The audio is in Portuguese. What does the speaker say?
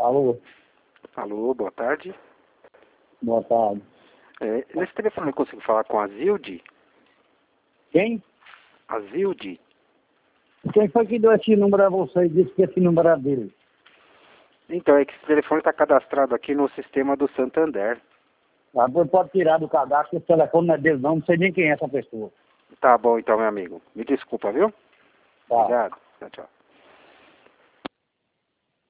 Alô? Alô, boa tarde. Boa tarde. Nesse telefone eu consigo falar com a Zilde? Quem? A Zilde? Quem foi que deu esse número a você e disse que esse número era dele? Então, é que esse telefone está cadastrado aqui no sistema do Santander. Ah, pode tirar do cadastro, esse telefone não é dele não sei nem quem é essa pessoa. Tá bom então, meu amigo. Me desculpa, viu? Tá. Obrigado. Tchau, tchau.